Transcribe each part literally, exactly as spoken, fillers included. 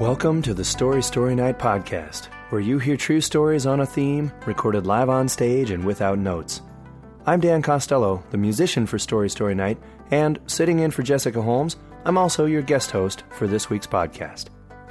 Welcome to the Story Story Night podcast, where you hear true stories on a theme, recorded live on stage and without notes. I'm Dan Costello, the musician for Story Story Night, and sitting in for Jessica Holmes, I'm also your guest host for this week's podcast.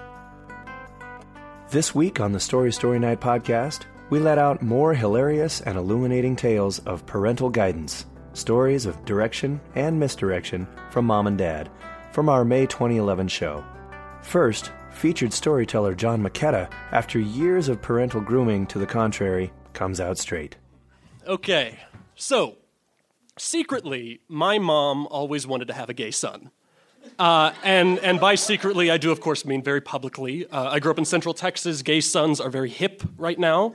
This week on the Story Story Night podcast, we let out more hilarious and illuminating tales of parental guidance, stories of direction and misdirection from mom and dad, from our May twenty eleven show. First, featured storyteller John Maquetta, after years of parental grooming to the contrary, comes out straight. Okay, so, secretly, my mom always wanted to have a gay son. Uh, and, and by secretly, I do, of course, mean very publicly. Uh, I grew up in Central Texas. Gay sons are very hip right now.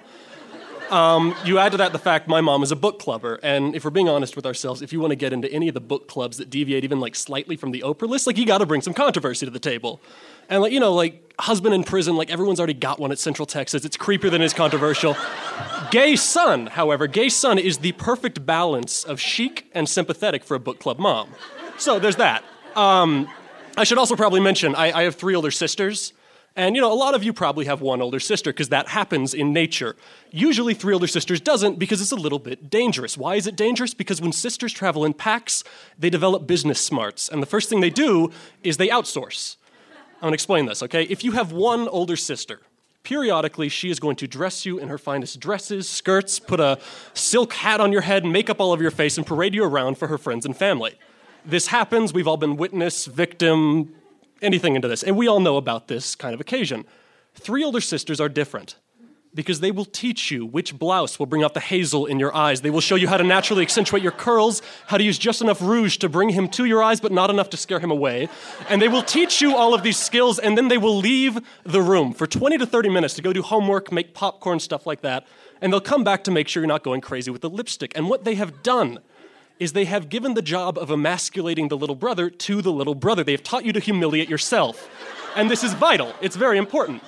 Um, you add to that the fact my mom is a book clubber, and if we're being honest with ourselves, if you want to get into any of the book clubs that deviate even like slightly from the Oprah list, like you got to bring some controversy to the table. And like, you know, like husband in prison, like everyone's already got one at Central Texas. It's creepier than it's controversial. Gay son, however, gay son is the perfect balance of chic and sympathetic for a book club mom. So there's that. Um, I should also probably mention, I, I have three older sisters. And, you know, a lot of you probably have one older sister because that happens in nature. Usually three older sisters doesn't because it's a little bit dangerous. Why is it dangerous? Because when sisters travel in packs, they develop business smarts. And the first thing they do is they outsource. I'm going to explain this, okay? If you have one older sister, periodically she is going to dress you in her finest dresses, skirts, put a silk hat on your head, make up all over your face, and parade you around for her friends and family. This happens. We've all been witness, victim, anything into this. And we all know about this kind of occasion. Three older sisters are different because they will teach you which blouse will bring out the hazel in your eyes. They will show you how to naturally accentuate your curls, how to use just enough rouge to bring him to your eyes, but not enough to scare him away. And they will teach you all of these skills, and then they will leave the room for twenty to thirty minutes to go do homework, make popcorn, stuff like that. And they'll come back to make sure you're not going crazy with the lipstick. And what they have done is they have given the job of emasculating the little brother to the little brother. They have taught you to humiliate yourself. And this is vital. It's very important.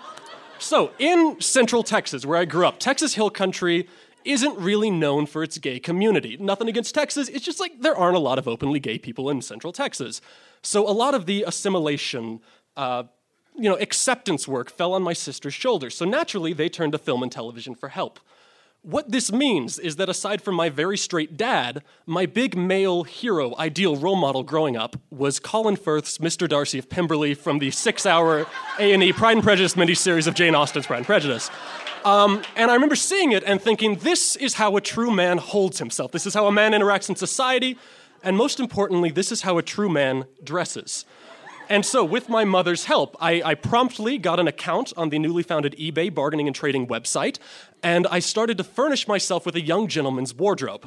So, in Central Texas, where I grew up, Texas Hill Country isn't really known for its gay community. Nothing against Texas, it's just like there aren't a lot of openly gay people in Central Texas. So a lot of the assimilation, uh, you know, acceptance work fell on my sister's shoulders. So naturally, they turned to film and television for help. What this means is that aside from my very straight dad, my big male hero, ideal role model growing up was Colin Firth's Mister Darcy of Pemberley from the six-hour A and E Pride and Prejudice miniseries of Jane Austen's Pride and Prejudice. Um, and I remember seeing it and thinking, this is how a true man holds himself. This is how a man interacts in society. And most importantly, this is how a true man dresses. And so, with my mother's help, I, I promptly got an account on the newly founded eBay bargaining and trading website, and I started to furnish myself with a young gentleman's wardrobe.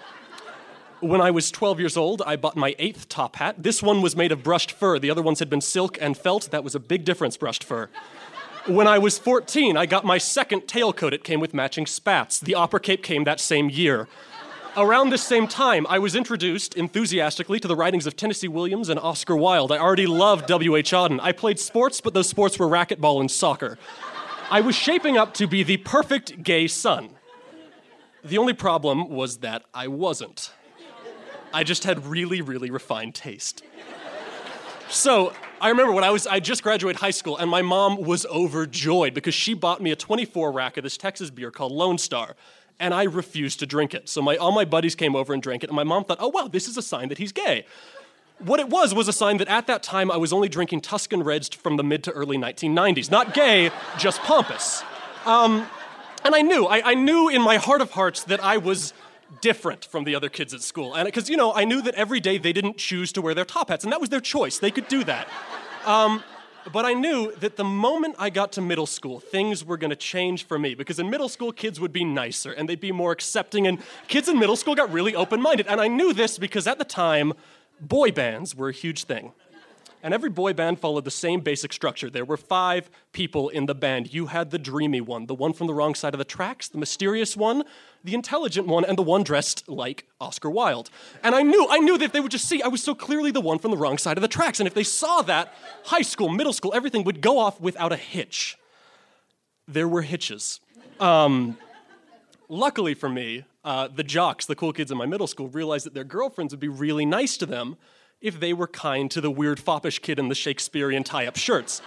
When I was twelve years old, I bought my eighth top hat. This one was made of brushed fur. The other ones had been silk and felt. That was a big difference, brushed fur. When I was fourteen, I got my second tailcoat. It came with matching spats. The opera cape came that same year. Around this same time, I was introduced enthusiastically to the writings of Tennessee Williams and Oscar Wilde. I already loved W H Auden. I played sports, but those sports were racquetball and soccer. I was shaping up to be the perfect gay son. The only problem was that I wasn't. I just had really, really refined taste. So, I remember when I was, I just graduated high school, and my mom was overjoyed because she bought me a twenty-four rack of this Texas beer called Lone Star. And I refused to drink it. So my, all my buddies came over and drank it, and my mom thought, oh, wow, this is a sign that he's gay. What it was was a sign that at that time I was only drinking Tuscan Reds from the mid to early nineteen nineties. Not gay, just pompous. Um, and I knew, I, I knew in my heart of hearts that I was different from the other kids at school. And because, you know, I knew that every day they didn't choose to wear their top hats, and that was their choice. They could do that. Um, But I knew that the moment I got to middle school, things were going to change for me. Because in middle school, kids would be nicer and they'd be more accepting. And kids in middle school got really open-minded. And I knew this because at the time, boy bands were a huge thing. And every boy band followed the same basic structure. There were five people in the band. You had the dreamy one, the one from the wrong side of the tracks, the mysterious one, the intelligent one, and the one dressed like Oscar Wilde. And I knew, I knew that if they would just see I was so clearly the one from the wrong side of the tracks. And if they saw that, high school, middle school, everything would go off without a hitch. There were hitches. Um, luckily for me, uh, the jocks, the cool kids in my middle school, realized that their girlfriends would be really nice to them if they were kind to the weird foppish kid in the Shakespearean tie-up shirts.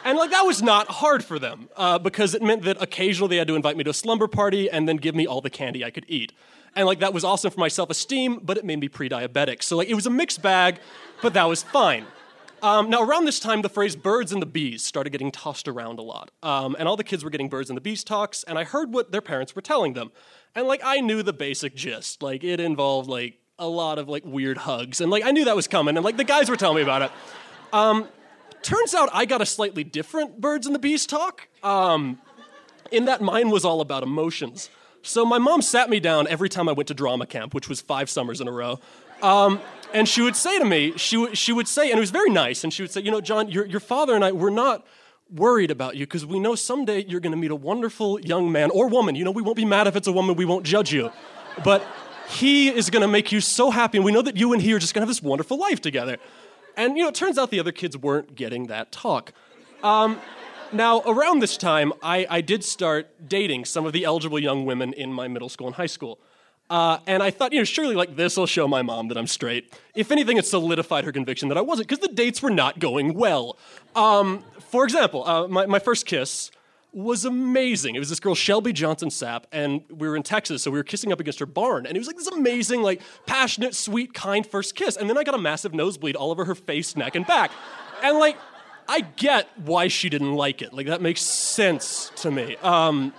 And, like, that was not hard for them uh, because it meant that occasionally they had to invite me to a slumber party and then give me all the candy I could eat. And, like, that was awesome for my self-esteem, but it made me pre-diabetic. So, like, it was a mixed bag, but that was fine. Um, now, around this time, the phrase birds and the bees started getting tossed around a lot. Um, and all the kids were getting birds and the bees talks, and I heard what their parents were telling them. And, like, I knew the basic gist. Like, it involved, like, a lot of, like, weird hugs. And, like, I knew that was coming, and, like, the guys were telling me about it. Um... Turns out I got a slightly different birds and the bees talk, um, in that mine was all about emotions. So my mom sat me down every time I went to drama camp, which was five summers in a row, um, and she would say to me, she, w- she would say, and it was very nice, and she would say, you know, John, your, your father and I, we're not worried about you because we know someday you're going to meet a wonderful young man or woman. You know, we won't be mad if it's a woman, we won't judge you. But he is going to make you so happy, and we know that you and he are just going to have this wonderful life together. And, you know, it turns out the other kids weren't getting that talk. Um, now, around this time, I, I did start dating some of the eligible young women in my middle school and high school. Uh, and I thought, you know, surely, like, this will show my mom that I'm straight. If anything, it solidified her conviction that I wasn't, because the dates were not going well. Um, for example, uh, my, my first kiss was amazing. It was this girl, Shelby Johnson Sapp, and we were in Texas, so we were kissing up against her barn, and it was like this amazing, like, passionate, sweet, kind first kiss, and then I got a massive nosebleed all over her face, neck, and back. And, like, I get why she didn't like it. Like, that makes sense to me. Um,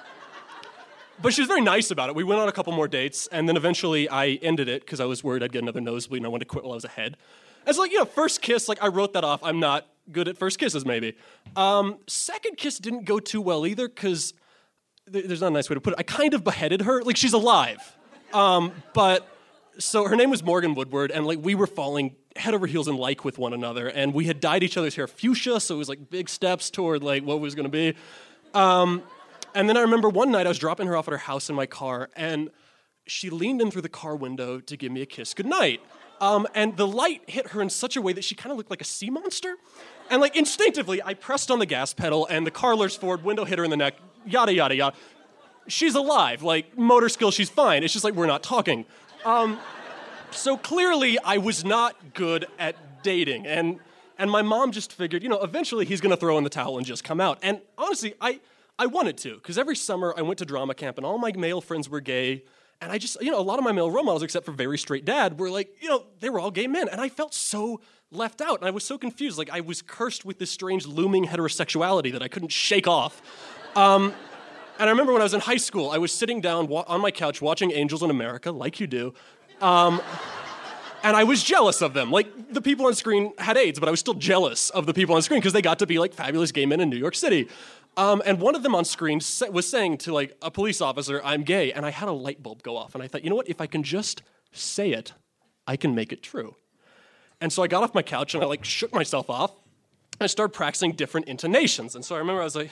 but she was very nice about it. We went on a couple more dates, and then eventually I ended it because I was worried I'd get another nosebleed, and I wanted to quit while I was ahead. And so, like, you know, first kiss, like, I wrote that off. I'm not good at first kisses, maybe. Um, second kiss didn't go too well either, because th- there's not a nice way to put it. I kind of beheaded her. Like, she's alive. Um, but, so her name was Morgan Woodward, and, like, we were falling head over heels in like with one another, and we had dyed each other's hair fuchsia, so it was, like, big steps toward, like, what was going to be. Um, and then I remember one night I was dropping her off at her house in my car, and she leaned in through the car window to give me a kiss goodnight. Um, and the light hit her in such a way that she kind of looked like a sea monster. And, like, instinctively, I pressed on the gas pedal, and the car lurched forward, window hit her in the neck, yada, yada, yada. She's alive. Like, motor skills, she's fine. It's just like we're not talking. Um, so clearly, I was not good at dating. And and my mom just figured, you know, eventually he's going to throw in the towel and just come out. And honestly, I, I wanted to, because every summer I went to drama camp, and all my male friends were gay. And I just, you know, a lot of my male role models, except for very straight dad, were like, you know, they were all gay men. And I felt so left out. And I was so confused. Like, I was cursed with this strange looming heterosexuality that I couldn't shake off. Um, and I remember when I was in high school, I was sitting down wa- on my couch watching Angels in America, like you do. Um, and I was jealous of them. Like, the people on screen had AIDS, but I was still jealous of the people on screen because they got to be, like, fabulous gay men in New York City. Um, and one of them on screen sa- was saying to, like, a police officer, I'm gay, and I had a light bulb go off. And I thought, you know what? If I can just say it, I can make it true. And so I got off my couch, and I, like, shook myself off, and I started practicing different intonations. And so I remember I was like,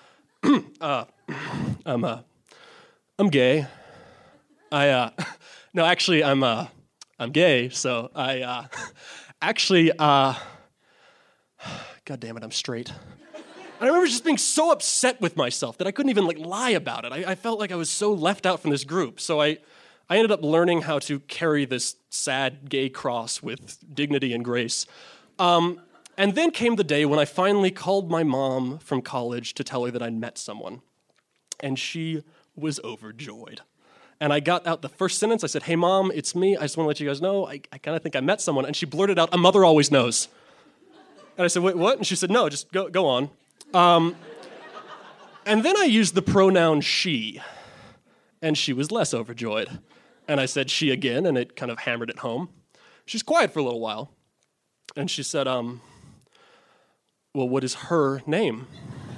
uh, I'm, uh, I'm gay. I, uh, no, actually, I'm, uh, I'm gay, so I, uh, actually, uh, God damn it, I'm straight. And I remember just being so upset with myself that I couldn't even, like, lie about it. I, I felt like I was so left out from this group. So I, I ended up learning how to carry this sad gay cross with dignity and grace. Um, and then came the day when I finally called my mom from college to tell her that I'd met someone. And she was overjoyed. And I got out the first sentence. I said, hey, Mom, it's me. I just want to let you guys know, I, I kind of think I met someone. And she blurted out, a mother always knows. And I said, wait, what? And she said, no, just go, go on. Um, and then I used the pronoun she, and she was less overjoyed. And I said she again, and it kind of hammered it home. She's quiet for a little while. And she said, um, well, what is her name?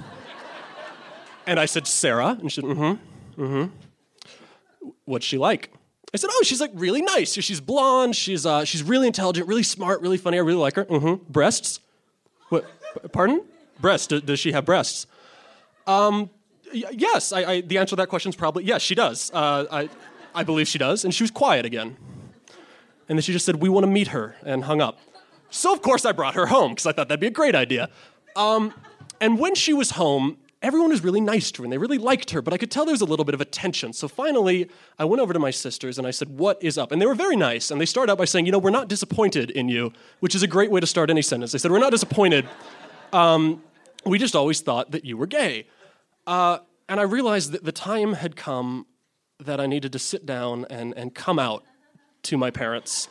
And I said, Sarah. And she said, mm-hmm, mm-hmm. What's she like? I said, oh, she's, like, really nice. She's blonde. She's uh, she's really intelligent, really smart, really funny. I really like her. Mm-hmm. Breasts? What? Pardon? Breasts. Do, does she have breasts? Um, y- yes. I, I, the answer to that question is probably yes, she does. Uh, I, I believe she does. And she was quiet again. And then she just said, we want to meet her, and hung up. So, of course, I brought her home, because I thought that'd be a great idea. Um, and when she was home, everyone was really nice to her, and they really liked her, but I could tell there was a little bit of a tension. So finally, I went over to my sisters, and I said, what is up? And they were very nice, and they started out by saying, you know, we're not disappointed in you, which is a great way to start any sentence. They said, we're not disappointed. Um, we just always thought that you were gay. Uh, and I realized that the time had come that I needed to sit down and, and come out to my parents.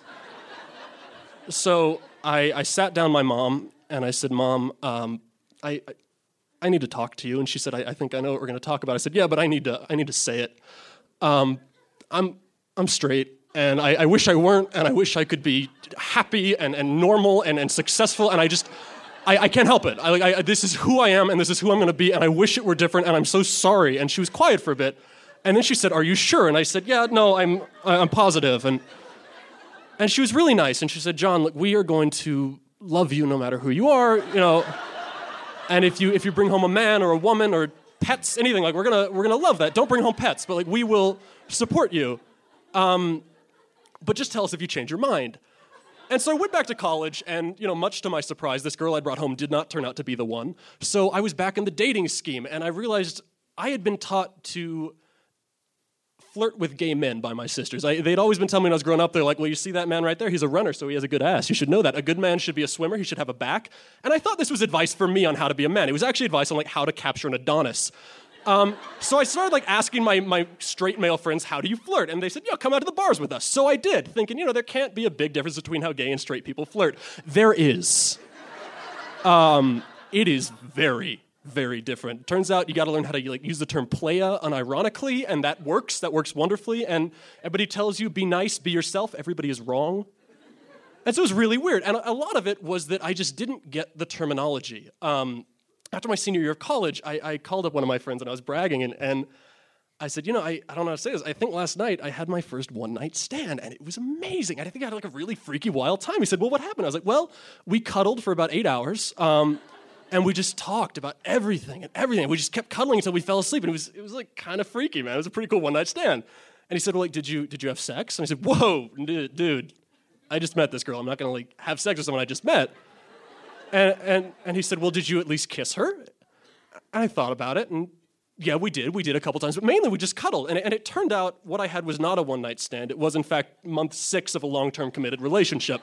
So I, I sat down my mom, and I said, Mom, um, I, I I need to talk to you. And she said, I, I think I know what we're going to talk about. I said, yeah, but I need to I need to say it. Um, I'm I'm straight, and I, I wish I weren't, and I wish I could be happy and, and normal and, and successful, and I just, I, I can't help it. I, I, this is who I am, and this is who I'm going to be, and I wish it were different, and I'm so sorry. And she was quiet for a bit, and then she said, are you sure? And I said, yeah, no, I'm I'm positive. And and she was really nice, and she said, John, look, we are going to love you no matter who you are, you know, and if you if you bring home a man or a woman or pets, anything, like, we're gonna we're gonna love that. Don't bring home pets, but like we will support you. Um, but just tell us if you change your mind. And so I went back to college, and, you know, much to my surprise, this girl I brought home did not turn out to be the one. So I was back in the dating scheme, and I realized I had been taught to flirt with gay men by my sisters. I, they'd always been telling me when I was growing up, they're like, well, you see that man right there? He's a runner, so he has a good ass. You should know that. A good man should be a swimmer. He should have a back. And I thought this was advice for me on how to be a man. It was actually advice on, like, how to capture an Adonis. Um, so I started, like, asking my, my straight male friends, how do you flirt? And they said, yo, come out to the bars with us. So I did, thinking, you know, there can't be a big difference between how gay and straight people flirt. There is. Um, it is very, very different. Turns out you got to learn how to, like, use the term playa unironically, and that works. That works wonderfully. And everybody tells you, be nice, be yourself. Everybody is wrong. And so it was really weird. And a, a lot of it was that I just didn't get the terminology. Um, After my senior year of college, I, I called up one of my friends, and I was bragging, and, and I said, you know, I, I don't know how to say this. I think last night I had my first one-night stand, and it was amazing. I think I had, like, a really freaky, wild time. He said, well, what happened? I was like, well, we cuddled for about eight hours, um, and we just talked about everything and everything. We just kept cuddling until we fell asleep, and it was, it was like, kind of freaky, man. It was a pretty cool one-night stand. And he said, well, like, did you, did you have sex? And I said, whoa, dude, dude, I just met this girl. I'm not going to, like, have sex with someone I just met. And, and and he said, well, did you at least kiss her? And I thought about it, and yeah, we did. We did a couple times, but mainly we just cuddled. And it, and it turned out what I had was not a one-night stand. It was, in fact, month six of a long-term committed relationship.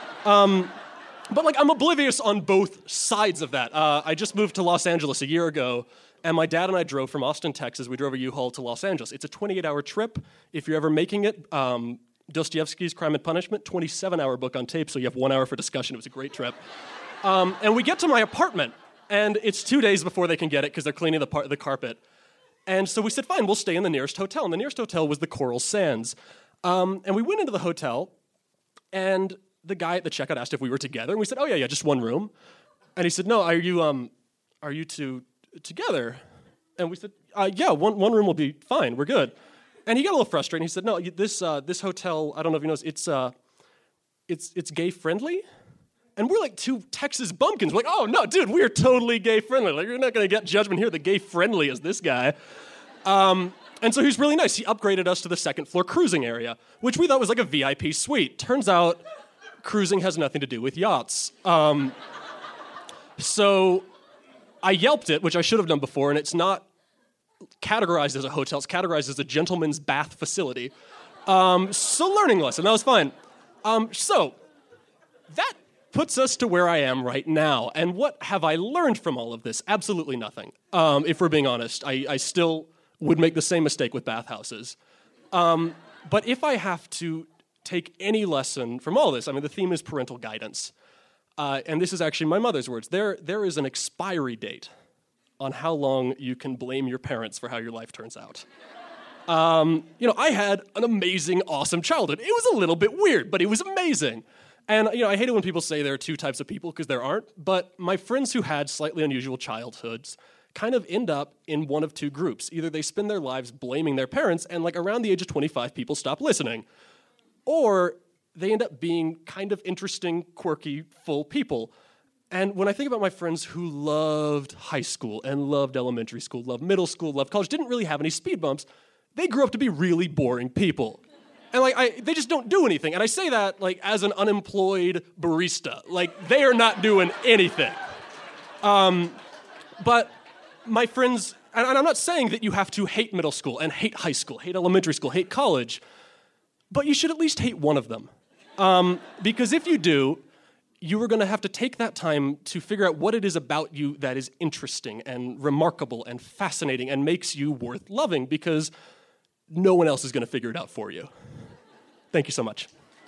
Um, but, like, I'm oblivious on both sides of that. Uh, I just moved to Los Angeles a year ago, and my dad and I drove from Austin, Texas. We drove a U-Haul to Los Angeles. It's a twenty-eight hour trip. If you're ever making it, um, Dostoevsky's Crime and Punishment, twenty-seven hour book on tape, so you have one hour for discussion. It was a great trip. Um, and we get to my apartment, and it's two days before they can get it because they're cleaning the, par- the carpet. And so we said, fine, we'll stay in the nearest hotel. And the nearest hotel was the Coral Sands. Um, and we went into the hotel, and the guy at the checkout asked if we were together. And we said, oh, yeah, yeah, just one room. And he said, no, are you um, are you two together? And we said, uh, yeah, one, one room will be fine. We're good. And he got a little frustrated. And he said, no, this uh, this hotel, I don't know if you know, it's uh, it's it's gay friendly. And we're like two Texas bumpkins. We're like, oh, no, dude, we are totally gay-friendly. Like, you're not going to get judgment here. The gay-friendly is this guy. Um, and so he was really nice. He upgraded us to the second-floor cruising area, which we thought was like a V I P suite. Turns out cruising has nothing to do with yachts. Um, so I Yelped it, which I should have done before, and it's not categorized as a hotel. It's categorized as a gentleman's bath facility. Um, so learning lesson. That was fine. Um, so that puts us to where I am right now. And what have I learned from all of this? Absolutely nothing. Um, if we're being honest, I, I still would make the same mistake with bathhouses. Um, but if I have to take any lesson from all this, I mean, the theme is parental guidance. Uh, and this is actually my mother's words. There, there is an expiry date on how long you can blame your parents for how your life turns out. Um, you know, I had an amazing, awesome childhood. It was a little bit weird, but it was amazing. And, you know, I hate it when people say there are two types of people, because there aren't. But my friends who had slightly unusual childhoods kind of end up in one of two groups. Either they spend their lives blaming their parents, and, like, around the age of twenty-five, people stop listening. Or they end up being kind of interesting, quirky, full people. And when I think about my friends who loved high school and loved elementary school, loved middle school, loved college, didn't really have any speed bumps, they grew up to be really boring people. And, like, I, they just don't do anything. And I say that, like, as an unemployed barista. Like, they are not doing anything. Um, but my friends, and I'm not saying that you have to hate middle school and hate high school, hate elementary school, hate college, but you should at least hate one of them. Um, because if you do, you are going to have to take that time to figure out what it is about you that is interesting and remarkable and fascinating and makes you worth loving, because no one else is going to figure it out for you. Thank you so much.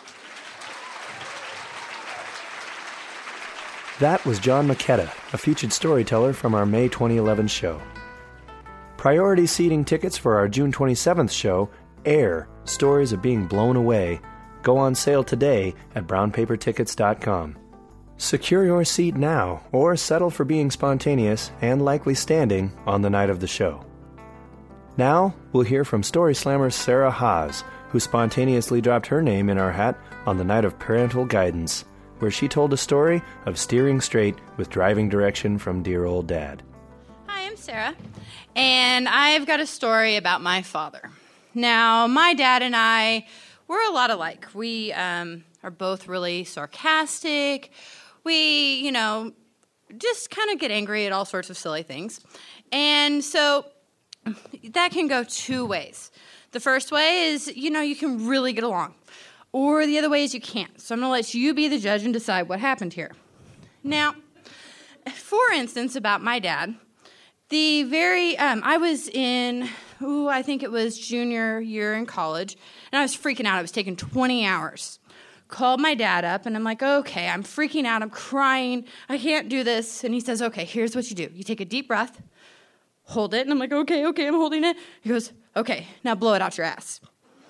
That was John Maquetta, a featured storyteller from our May twenty eleven show. Priority seating tickets for our June twenty-seventh show, Air, Stories of Being Blown Away, go on sale today at brown paper tickets dot com. Secure your seat now, or settle for being spontaneous and likely standing on the night of the show. Now, we'll hear from story slammer Sarah Haas, who spontaneously dropped her name in our hat on the night of Parental Guidance, where she told a story of steering straight with driving direction from dear old dad. Hi, I'm Sarah, and I've got a story about my father. Now, my dad and I, we're a lot alike. We um, are both really sarcastic. We, you know, just kind of get angry at all sorts of silly things. And so that can go two ways. The first way is, you know, you can really get along. Or the other way is you can't. So I'm going to let you be the judge and decide what happened here. Now, for instance, about my dad, the very, um, I was in, ooh, I think it was junior year in college, and I was freaking out. I was taking twenty hours. Called my dad up, and I'm like, okay, I'm freaking out. I'm crying. I can't do this. And he says, okay, here's what you do. You take a deep breath, hold it, and I'm like, okay, okay, I'm holding it. He goes, okay, now blow it out your ass.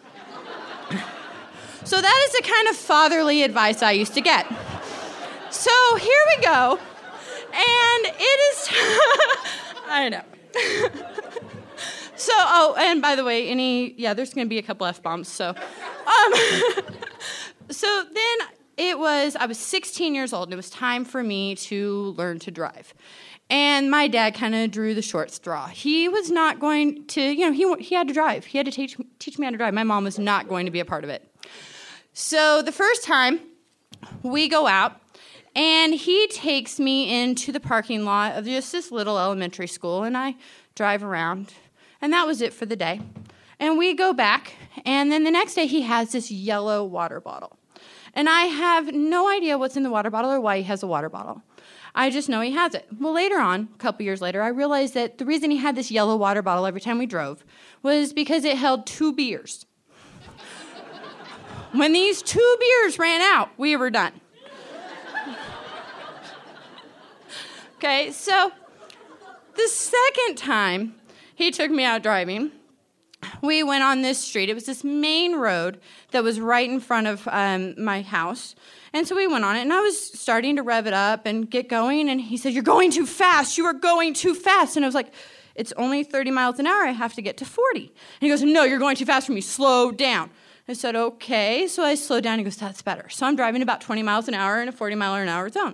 So that is the kind of fatherly advice I used to get. So here we go. And it is... I know. So, oh, and by the way, any... Yeah, there's going to be a couple F-bombs, so... Um, so then it was... I was sixteen years old, and it was time for me to learn to drive. And my dad kind of drew the short straw. He was not going to... You know, he he had to drive. He had to teach, teach me how to drive. My mom was not going to be a part of it. So the first time, we go out, and he takes me into the parking lot of just this little elementary school, and I drive around, and that was it for the day. And we go back, and then the next day he has this yellow water bottle. And I have no idea what's in the water bottle or why he has a water bottle. I just know he has it. Well, later on, a couple years later, I realized that the reason he had this yellow water bottle every time we drove was because it held two beers. When these two beers ran out, we were done. Okay, so the second time he took me out driving, we went on this street. It was this main road that was right in front of um, my house. And so we went on it, and I was starting to rev it up and get going, and he said, "You're going too fast. You are going too fast." And I was like, "It's only thirty miles an hour. I have to get to forty. And he goes, "No, you're going too fast for me. Slow down." I said, okay. So I slowed down. He goes, "That's better." So I'm driving about twenty miles an hour in a forty mile an hour zone.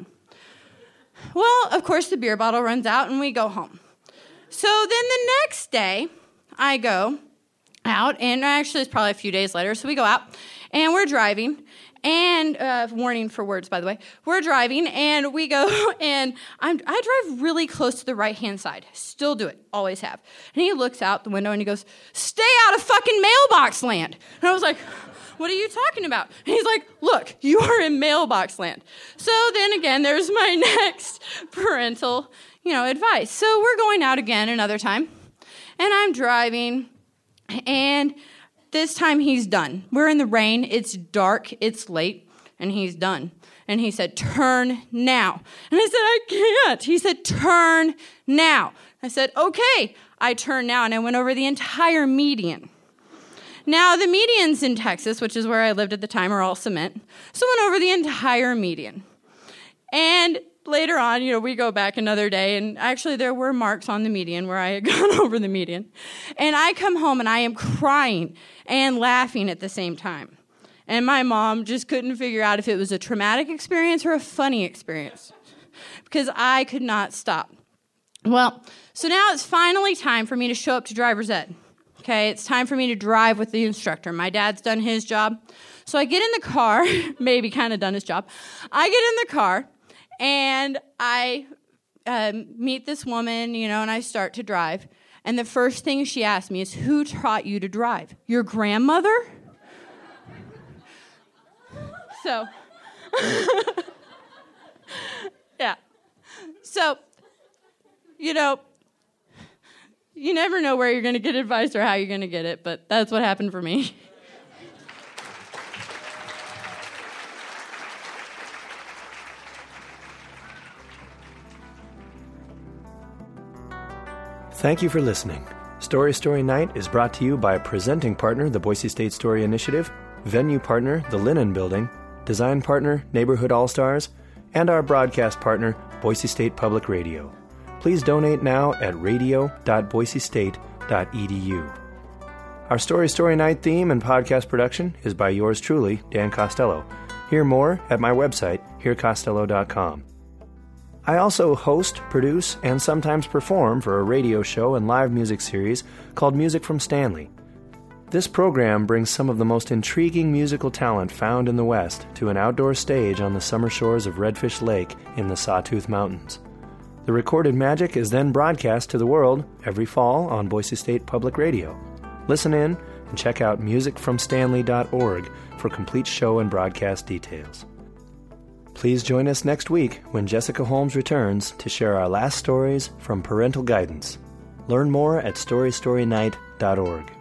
Well, of course, the beer bottle runs out, and we go home. So then the next day, I go out, and actually it's probably a few days later. So we go out, and we're driving. And, uh, warning for words, by the way, we're driving, and we go, and I'm, I drive really close to the right-hand side. Still do it. Always have. And he looks out the window, and he goes, "Stay out of fucking mailbox land." And I was like, "What are you talking about?" And he's like, "Look, you are in mailbox land." So then again, there's my next parental, you know, advice. So we're going out again another time, and I'm driving, and this time he's done. We're in the rain. It's dark. It's late. And he's done. And he said, "Turn now." And I said, "I can't." He said, "Turn now." I said, "Okay." I turned now, and I went over the entire median. Now, the medians in Texas, which is where I lived at the time, are all cement. So I went over the entire median. And later on, you know, we go back another day, and actually there were marks on the median where I had gone over the median. And I come home, and I am crying and laughing at the same time. And my mom just couldn't figure out if it was a traumatic experience or a funny experience, because I could not stop. Well, so now it's finally time for me to show up to driver's ed. Okay, it's time for me to drive with the instructor. My dad's done his job. So I get in the car, maybe kind of done his job. I get in the car, and I um, meet this woman, you know, and I start to drive. And the first thing she asked me is, "Who taught you to drive? Your grandmother?" So, So, you know, you never know where you're going to get advice or how you're going to get it, but that's what happened for me. Thank you for listening. Story Story Night is brought to you by presenting partner, the Boise State Story Initiative, venue partner, the Linen Building, design partner, Neighborhood All-Stars, and our broadcast partner, Boise State Public Radio. Please donate now at radio dot boise state dot e d u. Our Story Story Night theme and podcast production is by yours truly, Dan Costello. Hear more at my website, hear costello dot com. I also host, produce, and sometimes perform for a radio show and live music series called Music from Stanley. This program brings some of the most intriguing musical talent found in the West to an outdoor stage on the summer shores of Redfish Lake in the Sawtooth Mountains. The recorded magic is then broadcast to the world every fall on Boise State Public Radio. Listen in and check out music from stanley dot org for complete show and broadcast details. Please join us next week when Jessica Holmes returns to share our last stories from Parental Guidance. Learn more at story story night dot org.